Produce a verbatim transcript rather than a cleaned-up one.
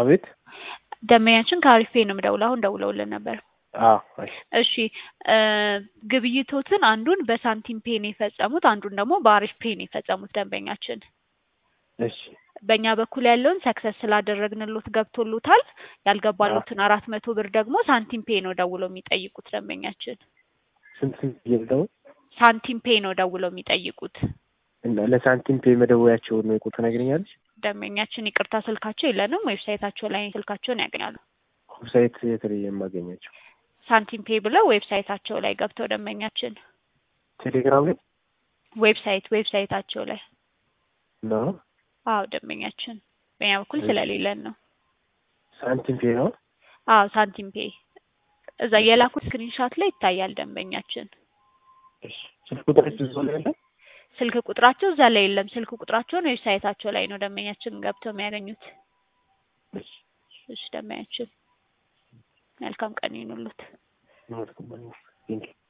አቤት ደንበኛችን ከአሪፍ ፔይ ነው የምደውለው። አሁን ደውለውልን ነበር። አዎ እሺ እሺ ግብይቶትን አንዱን በሳንቲም ፔይ ነው የፈጸሙት፣ አንዱን ደግሞ በአሪፍ ፔይ ነው የፈጸሙት ደንበኛችን። እሺ በእኛ በኩል ያለውን ሰክሰስ ስላደረግንሎት ገብቶሎታል። ያልገባሎትን አራት መቶ ብር ደግሞ ሳንቲም ፔይ ነው ደውለው የሚጠይቁት ደንበኛችን። ስንት ስንት ይልደው ሳንቲም ፔይ ነው ደውለው የሚጠይቁት። እና ለሳንቲም ፔይ መደወያቸው ነው ቁጥር ነግረኛለሽ? ደንበኛችን ይቅርታ ስልካቸው የለንም፣ ዌብሳይታቸው ላይ ስልካቸውን ያገኛሉ። ዌብሳይት የተለየ የማገኛቸው ሳንቲም ፔይ ብለው ዌብሳይታቸው ላይ ገብተው ደንበኛችን ቴሌግራም ላይ ዌብሳይት ዌብሳይታቸው ላይ ነው። አዎ ደንበኛችን በእኛ በኩል ስለሌለን ነው። ሳንቲም ፔይ ነው። አዎ ሳንቲም ፔይ እዛ የላኩት ስክሪንሾት ላይ ይታያል ደንበኛችን። እሺ ስልክ ቁጥራቸው እዛው ላይ አለ? ስልክ ቁጥራቸው እዛ ላይ የለም። ስልክ ቁጥራቸውን ዌብሳይታቸው ላይ ነው ደንበኛችን ገብተው የሚያገኙት። እሺ እሺ ደንበኛችን መልካም ቀን ይሁንልዎት። ነው።